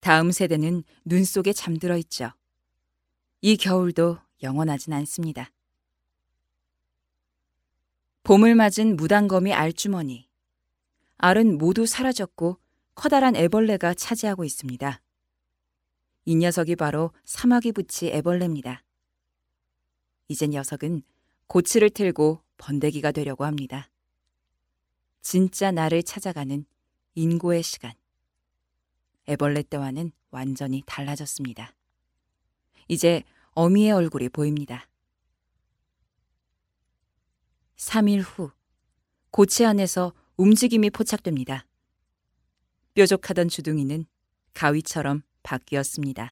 다음 세대는 눈 속에 잠들어 있죠. 이 겨울도 영원하진 않습니다. 봄을 맞은 무당거미 알주머니. 알은 모두 사라졌고 커다란 애벌레가 차지하고 있습니다. 이 녀석이 바로 사마귀 부치 애벌레입니다. 이제 녀석은 고치를 틀고 번데기가 되려고 합니다. 진짜 나를 찾아가는 인고의 시간. 애벌레 때와는 완전히 달라졌습니다. 이제 어미의 얼굴이 보입니다. 3일 후, 고치 안에서 움직임이 포착됩니다. 뾰족하던 주둥이는 가위처럼 바뀌었습니다.